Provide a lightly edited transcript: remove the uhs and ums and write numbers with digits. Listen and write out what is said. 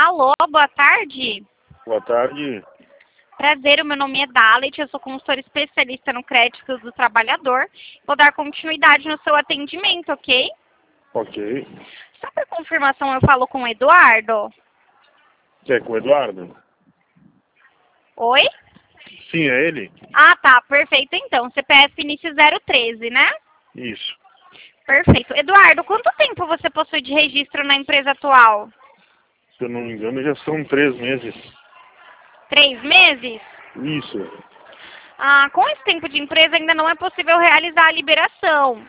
Alô, boa tarde. Boa tarde. Prazer, o meu nome é Dalet, eu sou consultora especialista no crédito do trabalhador. Vou dar continuidade no seu atendimento, ok? Ok. Só por confirmação, eu falo com o Eduardo? É com o Eduardo? Oi? Sim, é ele? Ah, tá, perfeito então. CPF início 013, né? Isso. Perfeito. Eduardo, quanto tempo você possui de registro na empresa atual? Se eu não me engano, já são 3 meses. 3 meses? Isso. Com esse tempo de empresa ainda não é possível realizar a liberação.